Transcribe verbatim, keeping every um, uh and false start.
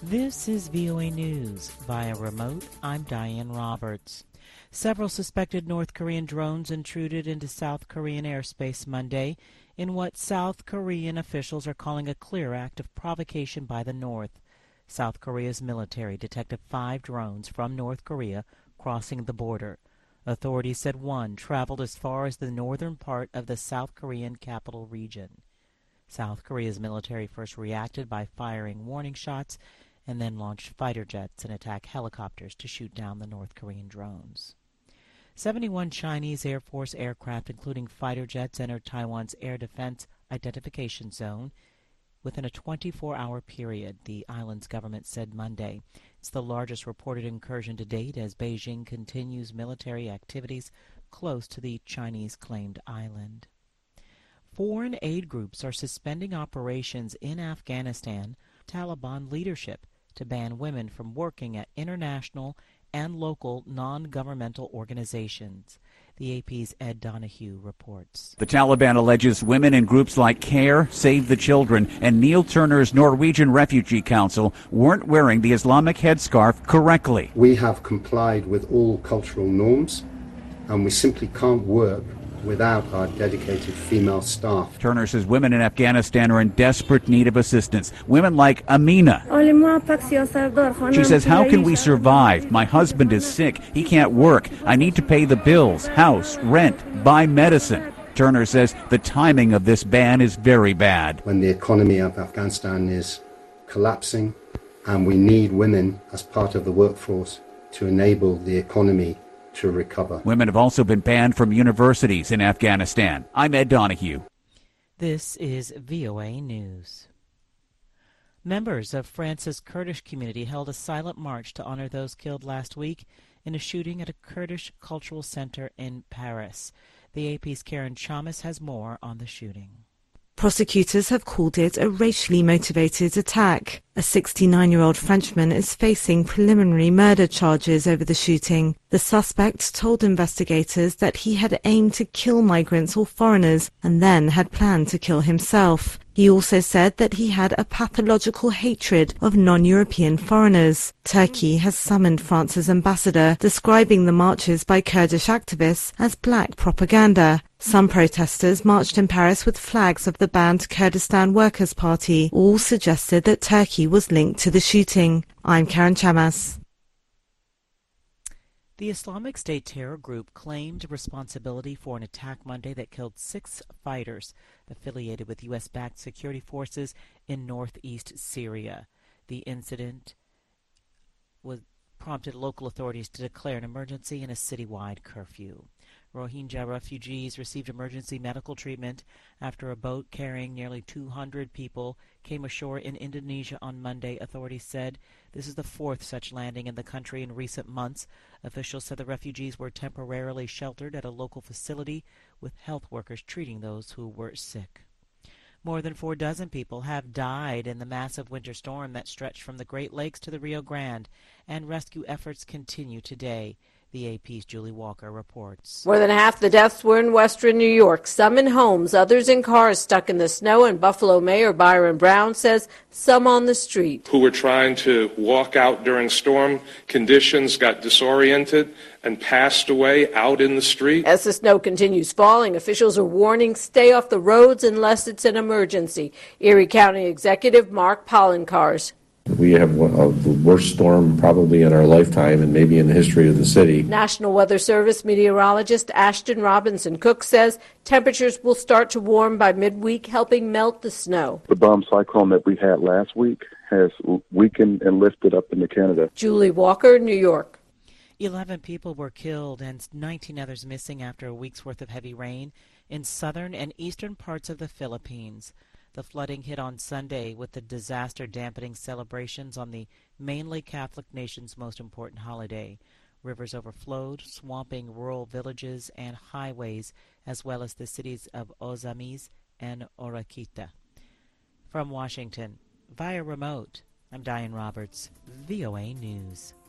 This is V O A News. Via remote, I'm Diane Roberts. Several suspected North Korean drones intruded into South Korean airspace Monday in what South Korean officials are calling a clear act of provocation by the North. South Korea's military detected five drones from North Korea crossing the border. Authorities said one traveled as far as the northern part of the South Korean capital region. South Korea's military first reacted by firing warning shots and then launched fighter jets and attack helicopters to shoot down the North Korean drones. seventy-one Chinese Air Force aircraft, including fighter jets, entered Taiwan's air defense identification zone within a twenty-four hour period, the island's government said Monday. It's the largest reported incursion to date as Beijing continues military activities close to the Chinese-claimed island. Foreign aid groups are suspending operations in Afghanistan, Taliban leadership, to ban women from working at international and local non-governmental organizations. The A P's Ed Donahue reports. The Taliban alleges women in groups like CARE, Save the Children, and Neil Turner's Norwegian Refugee Council weren't wearing the Islamic headscarf correctly. We have complied with all cultural norms, and we simply can't work without our dedicated female staff. Turner says women in Afghanistan are in desperate need of assistance. Women like Amina. She says, how can we survive? My husband is sick. He can't work. I need to pay the bills, house, rent, buy medicine. Turner says the timing of this ban is very bad. When the economy of Afghanistan is collapsing and we need women as part of the workforce to enable the economy to recover. Women have also been banned from universities in Afghanistan. I'm Ed Donahue. This is V O A News. Members of France's Kurdish community held a silent march to honor those killed last week in a shooting at a Kurdish cultural center in Paris. The A P's Karen Chamas has more on the shooting. Prosecutors have called it a racially motivated attack. A sixty-nine-year-old Frenchman is facing preliminary murder charges over the shooting. The suspect told investigators that he had aimed to kill migrants or foreigners and then had planned to kill himself. He also said that he had a pathological hatred of non-European foreigners. Turkey has summoned France's ambassador, describing the marches by Kurdish activists as black propaganda. Some protesters marched in Paris with flags of the banned Kurdistan Workers' Party. All suggested that Turkey was linked to the shooting. I'm Karen Chamas. The Islamic State terror group claimed responsibility for an attack Monday that killed six fighters affiliated with U S-backed security forces in northeast Syria. The incident was prompted local authorities to declare an emergency and a citywide curfew. Rohingya refugees received emergency medical treatment after a boat carrying nearly two hundred people came ashore in Indonesia on Monday, authorities said. This is the fourth such landing in the country in recent months. Officials said the refugees were temporarily sheltered at a local facility with health workers treating those who were sick. More than four dozen people have died in the massive winter storm that stretched from the Great Lakes to the Rio Grande, and rescue efforts continue today. The A P's Julie Walker reports. More than half the deaths were in western New York, some in homes, others in cars stuck in the snow, and Buffalo Mayor Byron Brown says some on the street. Who were trying to walk out during storm conditions got disoriented and passed away out in the street. As the snow continues falling, officials are warning stay off the roads unless it's an emergency. Erie County Executive Mark Pollenkars. We have one of the worst storm probably in our lifetime and maybe in the history of the city. National Weather Service meteorologist Ashton Robinson Cook says temperatures will start to warm by midweek, helping melt the snow. The bomb cyclone that we had last week has weakened and lifted up into Canada. Julie Walker, New York. Eleven people were killed and nineteen others missing after a week's worth of heavy rain in southern and eastern parts of the Philippines. The flooding hit on Sunday with the disaster dampening celebrations on the mainly Catholic nation's most important holiday. Rivers overflowed, swamping rural villages and highways, as well as the cities of Ozamis and Oroquita. From Washington, via remote, I'm Diane Roberts, V O A News.